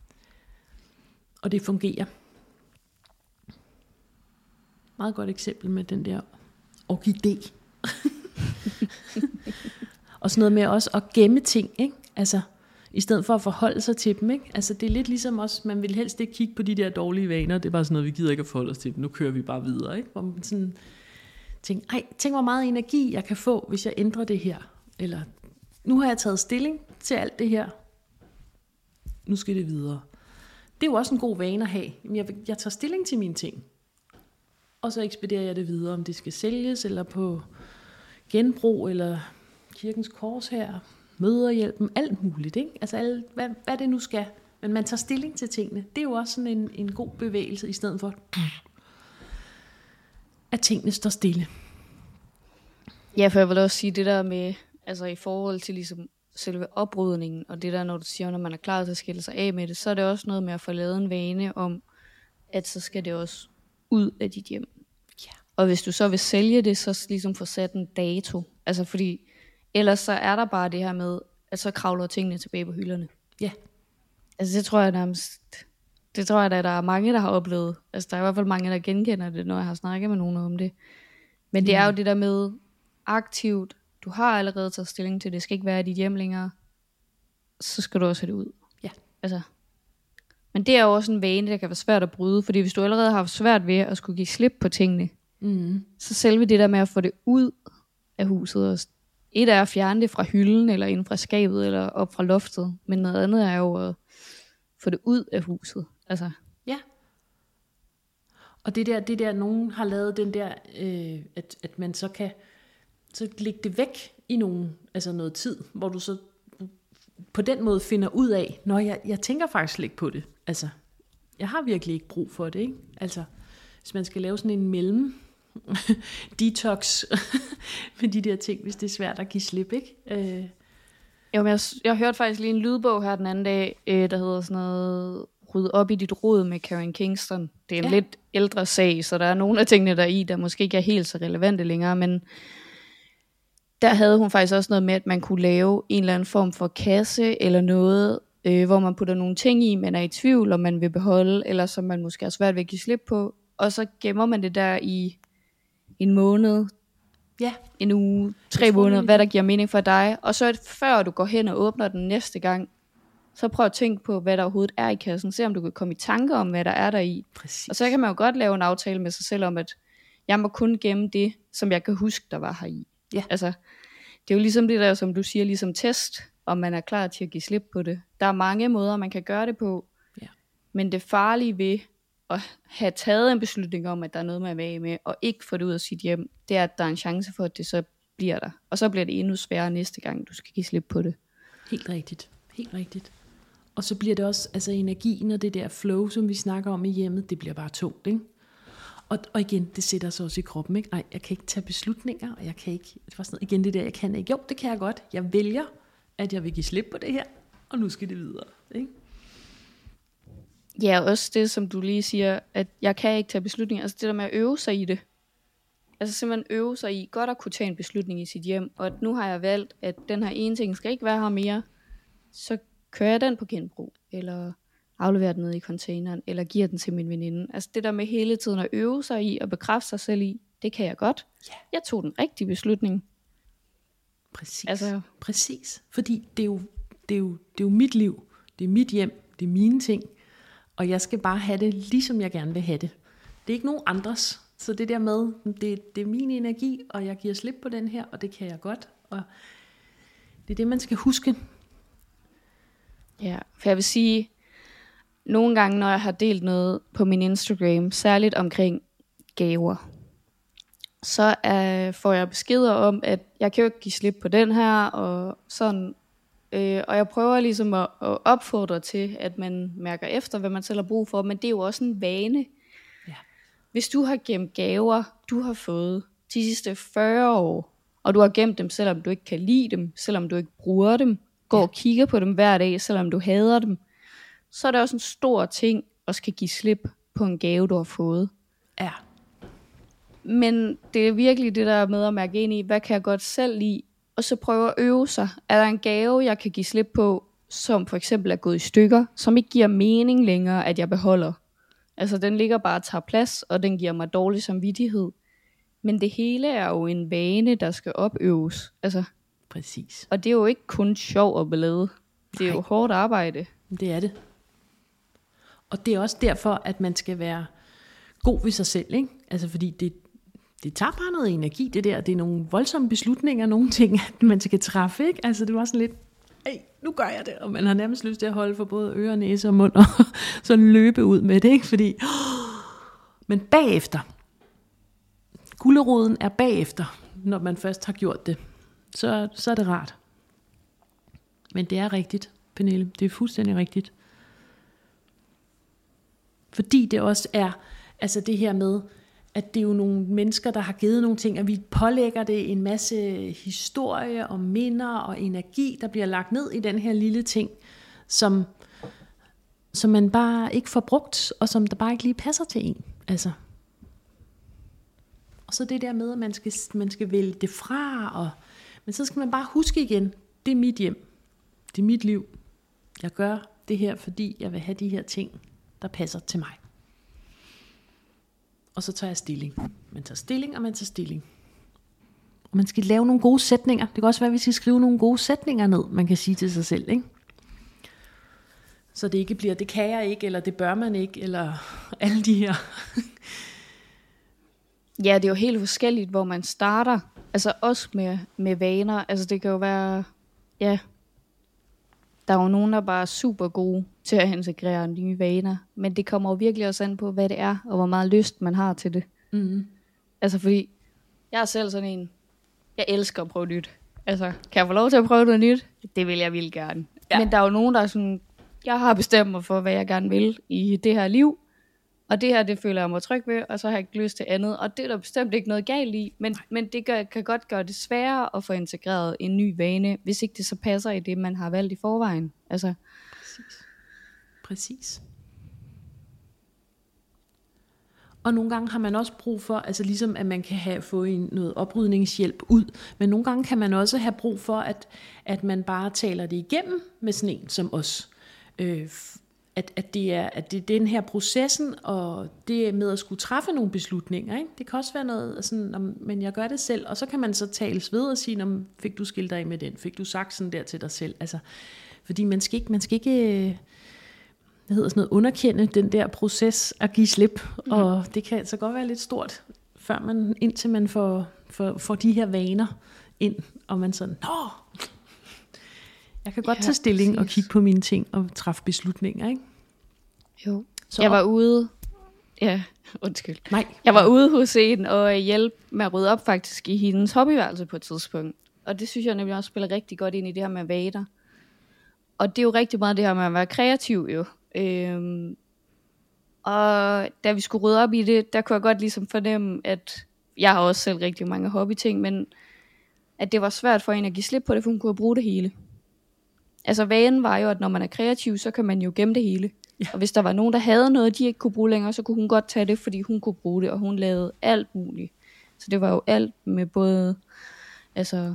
og det fungerer. Meget godt eksempel med den der orkidé. Og sådan noget med også at gemme ting, ikke? Altså, i stedet for at forholde sig til dem, ikke? Altså, det er lidt ligesom også, man vil helst ikke kigge på de der dårlige vaner, det er bare sådan noget, vi gider ikke at forholde os til dem, nu kører vi bare videre, ikke? Hvor man sådan tænker, ej, tænk hvor meget energi jeg kan få, hvis jeg ændrer det her, eller nu har jeg taget stilling til alt det her, nu skal det videre. Det er jo også en god vane at have. Jeg, jeg tager stilling til mine ting, og så ekspederer jeg det videre, om det skal sælges, eller på genbrug, eller Kirkens Kors her, Mødrehjælpen, alt muligt, ikke? Altså alle, hvad, hvad det nu skal. Men man tager stilling til tingene. Det er jo også sådan en, en god bevægelse, i stedet for, at tingene står stille. Ja, for jeg vil også sige det der med, altså i forhold til ligesom selve oprydningen, og det der, når du siger, når man er klar til at skille sig af med det, så er det også noget med at få lavet en vane om, at så skal det også ud af dit hjem. Ja. Og hvis du så vil sælge det, så ligesom få sat en dato. Altså fordi, ellers så er der bare det her med, at så kravler tingene tilbage på hylderne. Ja. Altså det tror jeg nærmest, det tror jeg, at der er mange, der har oplevet. Altså der er i hvert fald mange, der genkender det, når jeg har snakket med nogen om det. Men det er jo det der med aktivt, du har allerede taget stilling til, det skal ikke være i dit hjem længere, så skal du også have det ud. Ja. Altså. Men det er jo også en vane, der kan være svært at bryde, fordi hvis du allerede har haft svært ved at skulle give slip på tingene, mm. så selve det der med at få det ud af huset, og et er at fjerne det fra hylden, eller inden fra skabet, eller op fra loftet, men noget andet er jo at få det ud af huset. Altså. Ja. Og det der, det der, nogen har lavet den der, øh, at, at man så kan så lægge det væk i nogen, altså noget tid, hvor du så på den måde finder ud af, når jeg, jeg tænker faktisk ikke på det. Altså, jeg har virkelig ikke brug for det, ikke? Altså, hvis man skal lave sådan en mellem detox med de der ting, hvis det er svært at give slip, ikke? Øh. Jo, men jeg, jeg hørte faktisk lige en lydbog her den anden dag, øh, der hedder sådan noget Ryd op i dit rod med Karen Kingston. Det er en ja. lidt ældre sag, så der er nogle af tingene der i, der måske ikke er helt så relevante længere, men der havde hun faktisk også noget med, at man kunne lave en eller anden form for kasse, eller noget, øh, hvor man putter nogle ting i, man er i tvivl, om man vil beholde, eller som man måske har svært ved at give slip på, og så gemmer man det der i en måned, ja. en uge, tre måneder, hvad der giver mening for dig, og så før du går hen og åbner den næste gang, så prøv at tænke på, hvad der overhovedet er i kassen, se om du kan komme i tanke om, hvad der er der i. Præcis. Og så kan man jo godt lave en aftale med sig selv om, at jeg må kun gemme det, som jeg kan huske, der var her i. Ja. Altså, det er jo ligesom det der, som du siger, ligesom test, om man er klar til at give slip på det. Der er mange måder, man kan gøre det på, ja. Men det farlige ved at have taget en beslutning om, at der er noget, man er med, med, og ikke få det ud af sit hjem, det er, at der er en chance for, at det så bliver der. Og så bliver det endnu sværere næste gang, du skal give slip på det. Helt rigtigt. Helt rigtigt. Og så bliver det også, altså energien og det der flow, som vi snakker om i hjemmet, det bliver bare tungt, ikke? Og, og igen, det sætter sig også i kroppen, ikke? Nej, jeg kan ikke tage beslutninger, og jeg kan ikke, det var sådan noget, igen det der, jeg kan ikke. Jo, det kan jeg godt. Jeg vælger, at jeg vil give slip på det her, og nu skal det videre, ikke? Ja, også det, som du lige siger, at jeg kan ikke tage beslutninger. Altså det der med at øve sig i det. Altså simpelthen øve sig i godt at kunne tage en beslutning i sit hjem, og at nu har jeg valgt, at den her ene ting skal ikke være her mere, så kører jeg den på genbrug, eller afleverer den ned i containeren, eller giver den til min veninde. Altså det der med hele tiden at øve sig i, og bekræfte sig selv i, det kan jeg godt. Ja. Jeg tog den rigtige beslutning. Præcis. Altså, præcis. Fordi det er, jo, det, er jo, det er jo mit liv, det er mit hjem, det er mine ting, og jeg skal bare have det, ligesom jeg gerne vil have det. Det er ikke nogen andres. Så det der med, det, det er min energi, og jeg giver slip på den her, og det kan jeg godt. Og det er det, man skal huske. Ja, for jeg vil sige, nogle gange, når jeg har delt noget på min Instagram, særligt omkring gaver, så uh, får jeg beskeder om, at jeg kan jo ikke give slip på den her, og sådan. Øh, og jeg prøver ligesom at, at opfordre til, at man mærker efter, hvad man selv har brug for, men det er jo også en vane. Ja. Hvis du har gemt gaver, du har fået de sidste fyrre år, og du har gemt dem, selvom du ikke kan lide dem, selvom du ikke bruger dem, går ja. og kigger på dem hver dag, selvom du hader dem, så er det også en stor ting at skal give slip på en gave, du har fået. Ja. Men det er virkelig det der med at mærke ind i, hvad kan jeg godt selv lide, og så prøve at øve sig. Er der en gave, jeg kan give slip på, som for eksempel er gået i stykker, som ikke giver mening længere, at jeg beholder? Altså den ligger bare og tager plads, og den giver mig dårlig samvittighed. Men det hele er jo en vane, der skal opøves. Altså, præcis. Og det er jo ikke kun sjov og ballade. Det er Nej. jo hårdt arbejde. Det er det. Og det er også derfor, at man skal være god ved sig selv, ikke? Altså fordi det, det tager bare noget energi, det der. Det er nogle voldsomme beslutninger, nogle ting, at man skal træffe, ikke? Altså det var sådan lidt, hey, nu gør jeg det. Og man har nærmest lyst til at holde for både øre, næse og mund, og sådan løbe ud med det, ikke? Fordi, men bagefter, guleroden er bagefter, når man først har gjort det. Så, så er det rart. Men det er rigtigt, Pernille. Det er fuldstændig rigtigt. Fordi det også er, altså det her med, at det er jo nogle mennesker, der har givet nogle ting, og vi pålægger det en masse historie og minder og energi, der bliver lagt ned i den her lille ting, som, som man bare ikke får brugt, og som der bare ikke lige passer til en. Altså. Og så det der med, at man skal, man skal vælge det fra, og, men så skal man bare huske igen, det er mit hjem, det er mit liv. Jeg gør det her, fordi jeg vil have de her ting, der passer til mig. Og så tager jeg stilling. Man tager stilling, og man tager stilling. Og man skal lave nogle gode sætninger. Det kan også være, at vi skal skrive nogle gode sætninger ned, man kan sige til sig selv, ikke? Så det ikke bliver, det kan jeg ikke, eller det bør man ikke, eller alle de her. Ja, det er jo helt forskelligt, hvor man starter. Altså også med, med vaner. Altså det kan jo være, ja, der er jo nogen, der bare er super gode til at integrere nye vaner. Men det kommer jo virkelig også an på, hvad det er, og hvor meget lyst man har til det. Mm-hmm. Altså fordi, jeg er selv sådan en, jeg elsker at prøve nyt. Altså, kan jeg få lov til at prøve noget nyt? Det vil jeg vildt gerne. Ja. Men der er jo nogen, der er sådan, jeg har bestemt mig for, hvad jeg gerne vil i det her liv. Og det her, det føler jeg mig tryg ved, og så har jeg ikke lyst til andet. Og det er der bestemt ikke noget galt i, men, men det gør, kan godt gøre det sværere at få integreret en ny vane, hvis ikke det så passer i det, man har valgt i forvejen. Altså. Præcis. Præcis. Og nogle gange har man også brug for, altså ligesom at man kan have, få en, noget oprydningshjælp ud, men nogle gange kan man også have brug for, at, at man bare taler det igennem med sådan en som os. Øh, At, at, det er, at det er den her processen, og det med at skulle træffe nogle beslutninger, ikke? Det kan også være noget sådan, men jeg gør det selv, og så kan man så tales ved og sige, fik du skilt dig af med den, fik du sagt sådan der til dig selv, altså, fordi man skal ikke, man skal ikke hvad hedder sådan noget, underkende den der proces at give slip, mm. og det kan så godt være lidt stort, før man, indtil man får, får, får de her vaner ind, og man sådan, nå, jeg kan godt ja, tage stilling præcis. Og kigge på mine ting og træffe beslutninger, ikke? Jo. Så jeg var ude, ja, undskyld. Nej. Jeg var ude hos en og hjælpe med at rydde op faktisk i hendes hobbyværelse på et tidspunkt. Og det synes jeg nemlig også spiller rigtig godt ind i det her med vaner. Og det er jo rigtig meget det her med at være kreativ jo. Øhm, og da vi skulle rydde op i det, der kunne jeg godt ligesom fornemme, at jeg har også selv rigtig mange hobbyting, men at det var svært for hende at give slip på det, for hun kunne bruge det hele. Altså vanen var jo, at når man er kreativ, så kan man jo gemme det hele. Ja. Og hvis der var nogen, der havde noget, de ikke kunne bruge længere, så kunne hun godt tage det, fordi hun kunne bruge det, og hun lavede alt muligt. Så det var jo alt med både altså,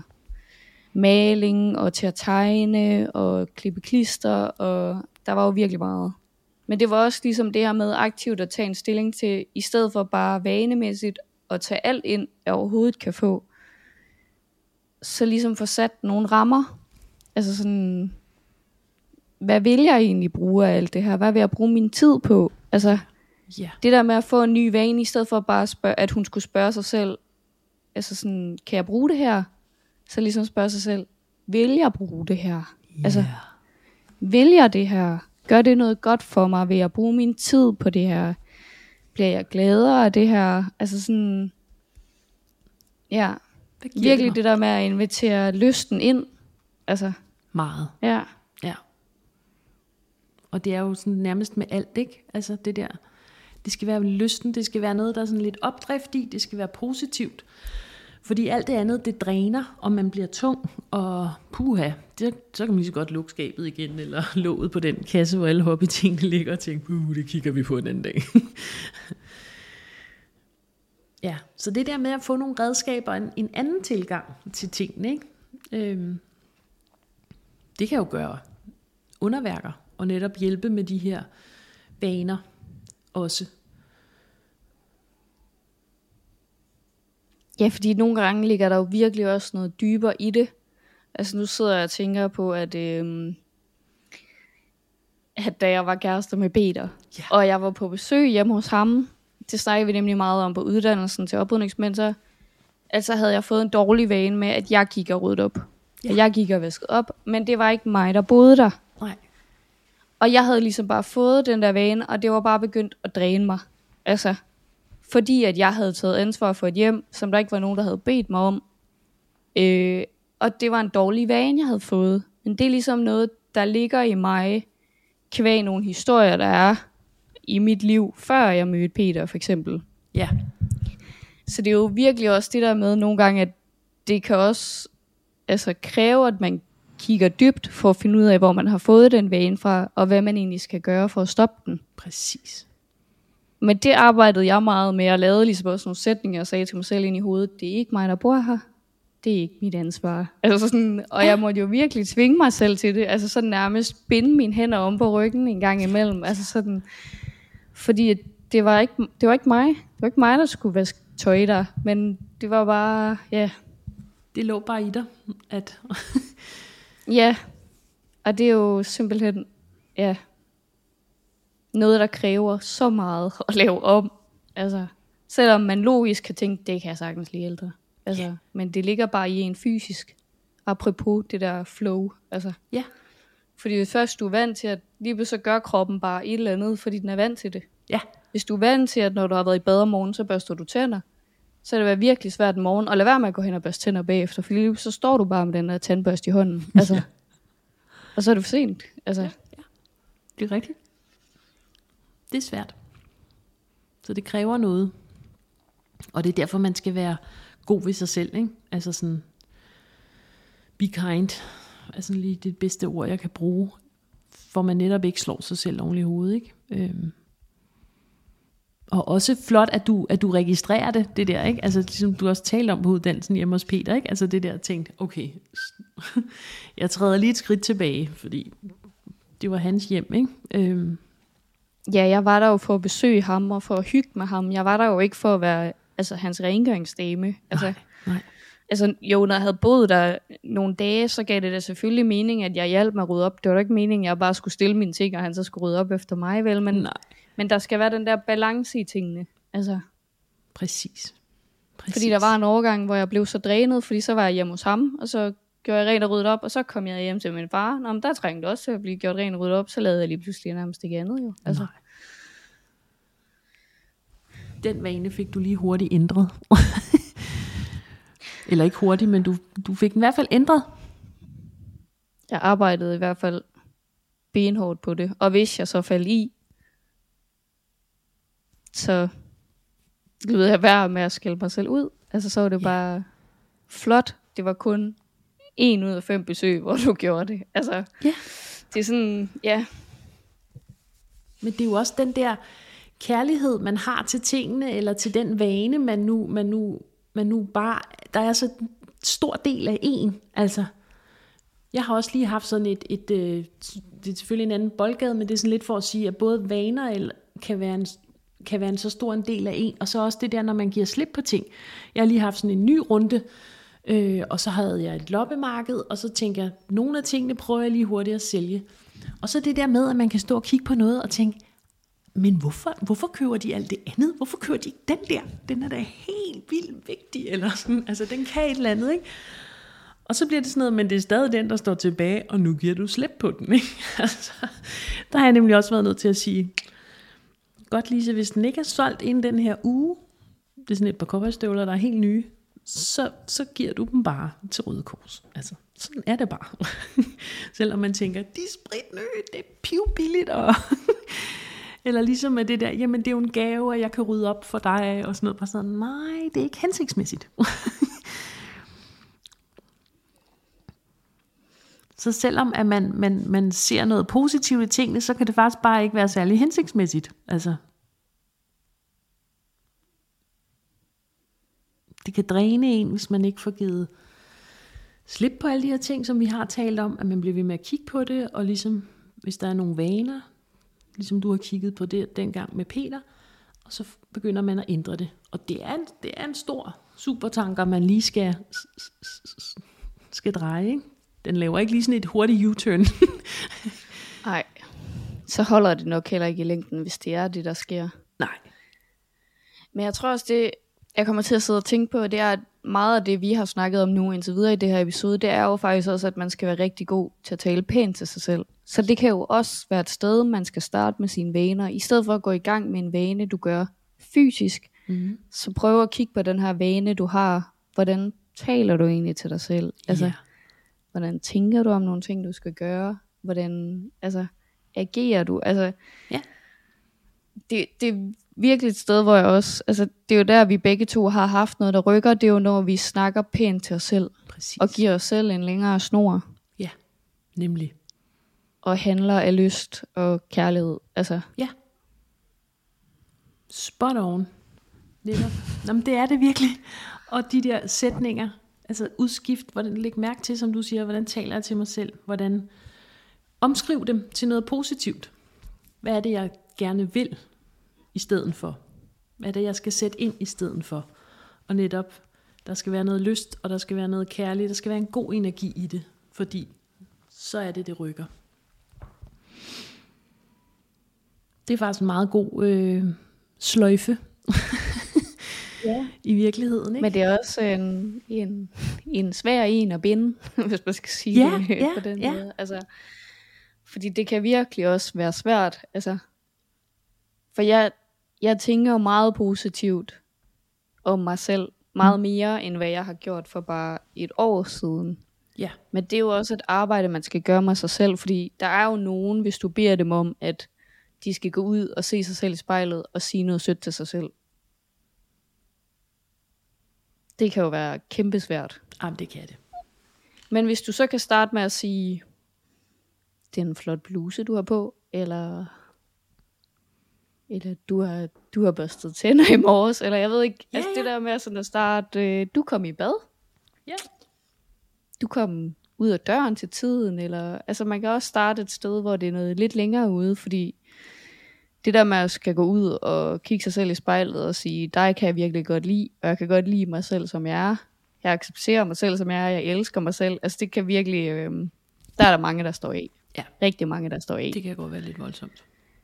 maling og til at tegne og klippe klister, og der var jo virkelig meget. Men det var også ligesom det her med aktivt at tage en stilling til, i stedet for bare vanemæssigt at tage alt ind, jeg overhovedet kan få, så ligesom få sat nogle rammer. Altså sådan, hvad vil jeg egentlig bruge af alt det her? Hvad vil jeg bruge min tid på? Altså, yeah. det der med at få en ny vane, i stedet for bare at, spørge, at hun skulle spørge sig selv, altså sådan, kan jeg bruge det her? Så ligesom spørge sig selv, vil jeg bruge det her? Yeah. Altså, vil jeg det her? Gør det noget godt for mig? Vil jeg bruge min tid på det her? Bliver jeg gladere af det her? Altså sådan, ja, virkelig det, det der med at invitere lysten ind. Altså, meget. Ja. Ja. Og det er jo sådan nærmest med alt, ikke? Altså det der, det skal være lysten, det skal være noget, der er sådan lidt opdrift i, det skal være positivt. Fordi alt det andet, det dræner, og man bliver tung, og puha, det, så kan man lige så godt lukke skabet igen, eller låget på den kasse, hvor alle hobbytingene ligger, og tænke, puh, det kigger vi på en anden dag. Ja, så det der med at få nogle redskaber, en, en anden tilgang til tingene, ikke? Øhm, det kan jo gøre underværker, og netop hjælpe med de her vaner også. Ja, fordi nogle gange ligger der jo virkelig også noget dybere i det. Altså nu sidder jeg og tænker på, at, øhm, at da jeg var kærester med Peter, Ja. og jeg var på besøg hjemme hos ham, det snakkede vi nemlig meget om på uddannelsen til oprydningsmentor, altså havde jeg fået en dårlig vane med, at jeg gik og ryddede op. Ja. Og jeg gik og vaskede op, men det var ikke mig, der boede der. Nej. Og jeg havde ligesom bare fået den der vane, og det var bare begyndt at dræne mig. Altså, fordi at jeg havde taget ansvar for et hjem, som der ikke var nogen, der havde bedt mig om. Øh, og det var en dårlig vane, jeg havde fået. Men det er ligesom noget, der ligger i mig, kvæg nogle historier, der er i mit liv, før jeg mødte Peter, for eksempel. Ja. Så det er jo virkelig også det der med nogle gange, at det kan også altså, kræve, at man kigger dybt for at finde ud af, hvor man har fået den vane fra, og hvad man egentlig skal gøre for at stoppe den. Præcis. Men det arbejdede jeg meget med, og lavede ligesom også nogle sætninger, og sagde til mig selv ind i hovedet, det er ikke mig, der bor her. Det er ikke mit ansvar. Altså sådan, og jeg måtte jo virkelig tvinge mig selv til det. Altså sådan nærmest binde mine hænder om på ryggen en gang imellem. Altså sådan, fordi det var ikke, det var ikke mig. Det var ikke mig, der skulle vaske tøj der. Men det var bare, ja. Det lå bare i dig, at... Ja, og det er jo simpelthen, ja, noget, der kræver så meget at lave om. Altså, selvom man logisk kan tænke, det kan jeg sagtens lige ældre. Altså, Ja. men det ligger bare i en fysisk. Apropos det der flow. Altså, Ja. fordi hvis først du er vant til, at lige pludselig gør kroppen bare et eller andet, fordi den er vant til det. Ja. Hvis du er vant til, at når du har været i bad om morgenen, så børster du tænder, så er det virkelig svært en morgen, og lad være med at gå hen og børste tænder bagefter, for lige så står du bare med den der tandbørste i hånden. Altså, Ja. og så er det for sent. Altså, Ja. Det er rigtigt. Det er svært. Så det kræver noget. Og det er derfor, man skal være god ved sig selv, ikke? Altså sådan, be kind, altså lige det bedste ord, jeg kan bruge, for man netop ikke slår sig selv ordentligt i hovedet, ikke? Øhm. Og også flot, at du, at du registrerer det, det der, ikke? Altså ligesom du også talte om på uddannelsen hjemme hos Peter, ikke? Altså det der tænkt, okay, jeg træder lige et skridt tilbage, fordi det var hans hjem, ikke? Øhm. ja, jeg var der jo for at besøge ham, og for at hygge med ham. Jeg var der jo ikke for at være altså, hans rengøringsdame. Altså, Nej, nej. altså, jo, når jeg havde boet der nogle dage, så gav det da selvfølgelig mening, at jeg hjalp med at rydde op. Det var da ikke meningen, at jeg bare skulle stille mine ting, og han så skulle rydde op efter mig, vel? Men, Nej. men der skal være den der balance i tingene. Altså, Præcis. Præcis. fordi der var en overgang, hvor jeg blev så drænet, fordi så var jeg hjemme hos ham, og så gjorde jeg rent og ryddet op, og så kom jeg hjem til min far. Nå, men der trængte også til at blive gjort rent og ryddet op, så lavede jeg lige pludselig nærmest ikke andet, jo. Altså. Nej. Den vane fik du lige hurtigt ændret. Eller ikke hurtigt, men du, du fik den i hvert fald ændret. Jeg arbejdede i hvert fald benhårdt på det. Og hvis jeg så faldt i, så lød jeg værd med at skælde mig selv ud. Altså så var det Ja. bare flot. Det var kun en ud af fem besøg, hvor du gjorde det. Altså, Ja. det er sådan, ja. Men det er jo også den der kærlighed, man har til tingene, eller til den vane, man nu, man nu, man nu bare, der er så en stor del af en. Altså, jeg har også lige haft sådan et, et øh, det er selvfølgelig en anden boldgade, men det er sådan lidt for at sige, at både vaner eller, kan være en kan være en så stor en del af en, og så også det der, når man giver slip på ting. Jeg har lige haft sådan en ny runde, øh, og så havde jeg et loppemarked, og så tænker jeg, nogle af tingene prøver jeg lige hurtigt at sælge. Og så det der med, at man kan stå og kigge på noget og tænke, men hvorfor, hvorfor køber de alt det andet? Hvorfor køber de ikke den der? Den er da helt vildt vigtig, eller sådan. Altså, den kan et eller andet, ikke? Og så bliver det sådan noget, men det er stadig den, der står tilbage, og nu giver du slip på den, ikke? Altså, der har jeg nemlig også været nødt til at sige, godt Lise, hvis den ikke er solgt inden den her uge, det er sådan et par cowboystøvler, der er helt nye, så, så giver du dem bare til Røde Kors. Altså, sådan er det bare. Selvom man tænker, de er spritnø, det er pivbilligt, og eller ligesom med det der, jamen det er jo en gave, og jeg kan rydde op for dig, og sådan noget. Bare sådan, nej, det er ikke hensigtsmæssigt. Så selvom at man, man, man ser noget positivt i tingene, så kan det faktisk bare ikke være særlig hensigtsmæssigt. Altså, det kan dræne en, hvis man ikke får givet slip på alle de her ting, som vi har talt om, at man bliver ved med at kigge på det, og ligesom, hvis der er nogle vaner, ligesom du har kigget på det dengang med Peter, og så begynder man at ændre det. Og det er en, det er en stor supertanker, man lige skal, skal dreje, ikke? Den laver ikke lige sådan et hurtigt U-turn. Nej, så holder det nok heller ikke i længden, hvis det er det, der sker. Nej. Men jeg tror også, det jeg kommer til at sidde og tænke på, det er, at meget af det, vi har snakket om nu indtil videre i det her episode, det er jo faktisk også, at man skal være rigtig god til at tale pænt til sig selv. Så det kan jo også være et sted, man skal starte med sine vaner. I stedet for at gå i gang med en vane, du gør fysisk, mm-hmm. så prøv at kigge på den her vane, du har. Hvordan taler du egentlig til dig selv? Altså, yeah. hvordan tænker du om nogle ting, du skal gøre? Hvordan altså, agerer du? Altså, yeah. det, det er virkelig et sted, hvor jeg også, altså, det er jo der, vi begge to har haft noget, der rykker. Det er jo, når vi snakker pænt til os selv. Præcis. Og giver os selv en længere snor. Ja, nemlig. Og handler af lyst og kærlighed. Altså. Ja. Spot on. Netop. Nå, men det er det virkelig. Og de der sætninger, altså udskift, hvordan læg mærke til, som du siger, hvordan taler jeg til mig selv, hvordan omskriv dem til noget positivt. Hvad er det, jeg gerne vil i stedet for? Hvad er det, jeg skal sætte ind i stedet for? Og netop, der skal være noget lyst, og der skal være noget kærligt, der skal være en god energi i det, fordi så er det, det rykker. Det er faktisk en meget god øh, sløjfe. Ja. I virkeligheden, ikke? Men det er også en, en, en svær en at binde, hvis man skal sige ja, det ja, på den ja. måde. Altså, fordi det kan virkelig også være svært. Altså, for jeg, jeg tænker jo meget positivt om mig selv. Meget mere, end hvad jeg har gjort for bare et år siden. Ja. Men det er jo også et arbejde, man skal gøre med sig selv. Fordi der er jo nogen, hvis du beder dem om, at de skal gå ud og se sig selv i spejlet og sige noget sødt til sig selv. Det kan jo være kæmpesvært. Jamen, det kan det. Men hvis du så kan starte med at sige, det er en flot bluse, du har på, eller, eller du har, du har børstet tænder i morges, eller jeg ved ikke, ja, altså ja. Det der med sådan at starte, øh, du kom i bad. Ja. Du kom ud af døren til tiden, eller, altså man kan også starte et sted, hvor det er noget lidt længere ude, fordi det der med at skal gå ud og kigge sig selv i spejlet og sige, dig kan jeg virkelig godt lide, og jeg kan godt lide mig selv, som jeg er. Jeg accepterer mig selv, som jeg er, jeg elsker mig selv. Altså det kan virkelig, øh, der er der mange, der står i. Ja. Rigtig mange, der står i. Det kan godt være lidt voldsomt.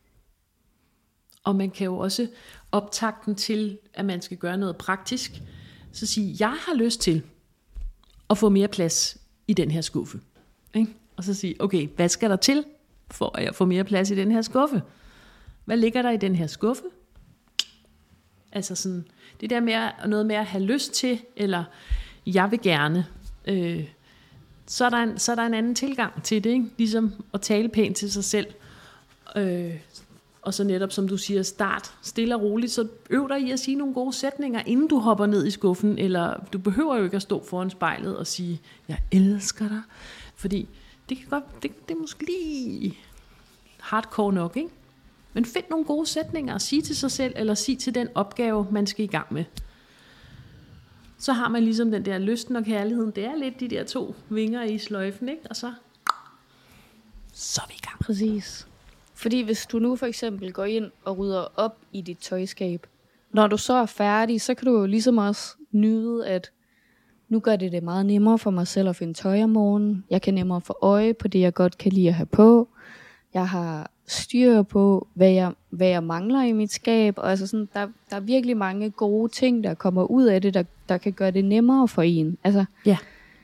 Og man kan jo også optakten til, at man skal gøre noget praktisk, så sige, jeg har lyst til at få mere plads i den her skuffe. Ikke? Og så sige, okay, hvad skal der til, for at jeg får mere plads i den her skuffe? Hvad ligger der i den her skuffe? Altså sådan, det der med at, noget med at have lyst til, eller jeg vil gerne, øh, så, er der en, så er der en anden tilgang til det, ikke? Ligesom at tale pænt til sig selv, øh, og så netop som du siger, start stille og roligt, så øv dig i at sige nogle gode sætninger, inden du hopper ned i skuffen, eller du behøver jo ikke at stå foran spejlet og sige, jeg elsker dig, fordi det kan godt, det, det er måske lige hardcore nok, ikke? Men find nogle gode sætninger at sige til sig selv, eller sige til den opgave, man skal i gang med. Så har man ligesom den der lysten og kærligheden. Det er lidt de der to vinger i sløjfen, ikke? Og så, så er vi i gang. Præcis. Fordi hvis du nu for eksempel går ind og rydder op i dit tøjskab, når du så er færdig, så kan du jo ligesom også nyde, at nu gør det det meget nemmere for mig selv at finde tøj om morgenen. Jeg kan nemmere få øje på det, jeg godt kan lide at have på. Jeg har styr på, hvad jeg, hvad jeg mangler i mit skab. Og altså sådan, der, der er virkelig mange gode ting, der kommer ud af det, der, der kan gøre det nemmere for en. Altså, ja.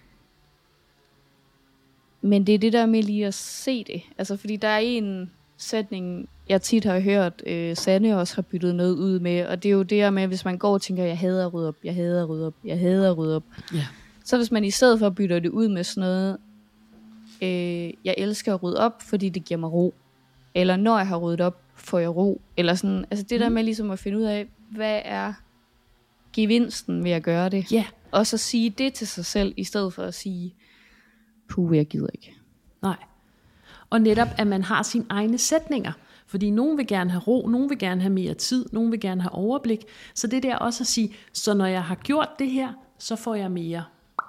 Men det er det der med lige at se det. Altså, fordi der er en sætning, jeg tit har hørt, øh, Sanne også har byttet noget ud med. Og det er jo det her med, hvis man går og tænker, jeg hader at rydde op, jeg hader at rydde op, jeg hader at rydde op. Ja. Så hvis man i stedet for bytter det ud med sådan noget, øh, jeg elsker at rydde op, fordi det giver mig ro. Eller når jeg har ryddet op, får jeg ro. Eller sådan, altså det mm. der med ligesom at finde ud af, hvad er gevinsten ved at gøre det. Ja. Yeah. Og så sige det til sig selv, i stedet for at sige, puh, jeg gider ikke. Nej. Og netop, at man har sine egne sætninger. Fordi nogen vil gerne have ro, nogen vil gerne have mere tid, nogen vil gerne have overblik. Så det der også at sige, så når jeg har gjort det her, så får jeg mere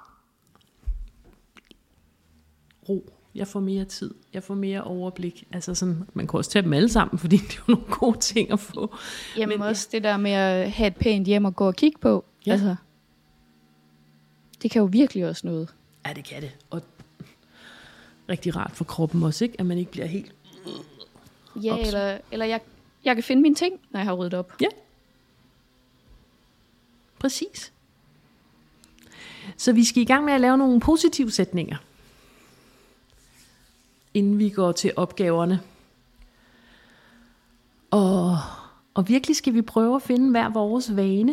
ro. Jeg får mere tid, jeg får mere overblik. Altså sådan, man kan også tage dem alle sammen, fordi det er jo nogle gode ting at få. Jamen Men, også det der med at have et pænt hjem og gå og kigge på. Ja. Altså, det kan jo virkelig også noget. Ja, det kan det. Og rigtig rart for kroppen også, ikke? At man ikke bliver helt... Ja, Ops. eller, eller jeg, jeg kan finde mine ting, når jeg har ryddet op. Ja. Præcis. Så vi skal i gang med at lave nogle positive sætninger, inden vi går til opgaverne. Og, og virkelig skal vi prøve at finde hver vores vane,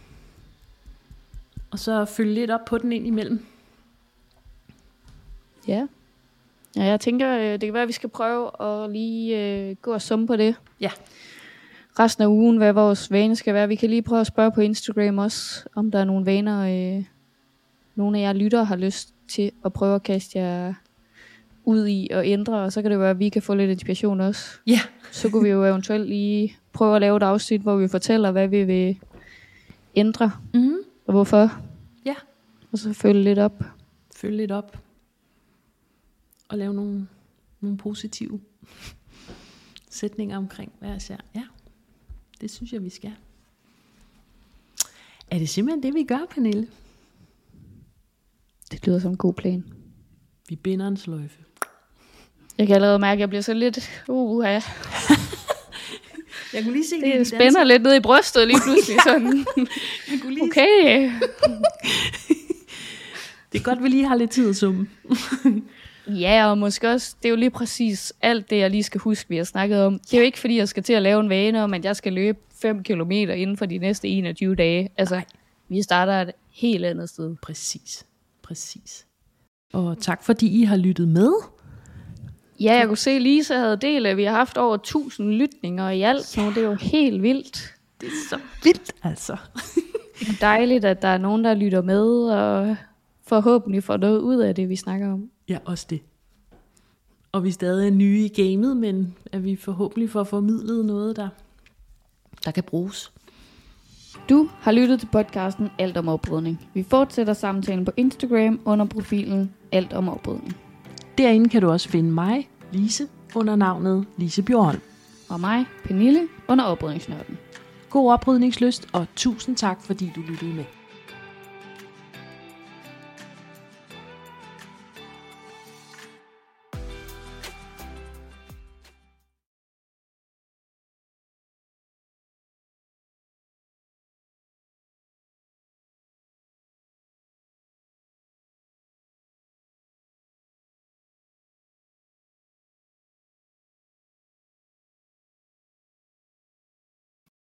og så følge lidt op på den ind imellem. Ja. Ja, jeg tænker, øh, det kan være, at vi skal prøve at lige øh, gå og summe på det. Ja. Resten af ugen, hvad vores vane skal være. Vi kan lige prøve at spørge på Instagram også, om der er nogle vaner, øh, nogle af jer lyttere har lyst til at prøve at kaste jer ud i og ændre, og så kan det være, at vi kan få lidt inspiration også. Ja. Så kunne vi jo eventuelt lige prøve at lave et afsnit, hvor vi fortæller, hvad vi vil ændre, Mm-hmm. og hvorfor. Ja. Og så følge lidt op. Følge lidt op. Og lave nogle, nogle positive sætninger omkring hver især. Ja, det synes jeg, vi skal. Er det simpelthen det, vi gør, Pernille? Det lyder som en god plan. Vi binder en sløjfe. Jeg kan allerede mærke, at jeg bliver så lidt... Uh, ja. Jeg kunne lige se Det spænder lidt ned i brystet lige pludselig. Sådan. Jeg kunne lige Okay. Det er godt, vi lige har lidt tid at summe. Ja, og måske også, det er jo lige præcis alt det, jeg lige skal huske, vi har snakket om. Det er jo ikke, fordi jeg skal til at lave en vane om, at jeg skal løbe fem kilometer inden for de næste enogtyve dage. Altså, Nej. Vi starter et helt andet sted. Præcis. Præcis. Og tak, fordi I har lyttet med. Ja, jeg kunne se, Lisa havde delt, at vi har haft over tusind lytninger i alt. Ja. Nu det er jo helt vildt. Det er så vildt, altså. Det er dejligt, at der er nogen, der lytter med, og forhåbentlig får noget ud af det, vi snakker om. Ja, også det. Og vi er stadig nye i gamet, men at vi forhåbentlig får formidlet noget, der, der kan bruges. Du har lyttet til podcasten Alt om oprydning. Vi fortsætter samtalen på Instagram under profilen Alt om oprydning. Derinde kan du også finde mig, Lise, under navnet Lise Bjørholm. Og mig, Pernille, under oprydningsnørden. God oprydningslyst, og tusind tak, fordi du lyttede med.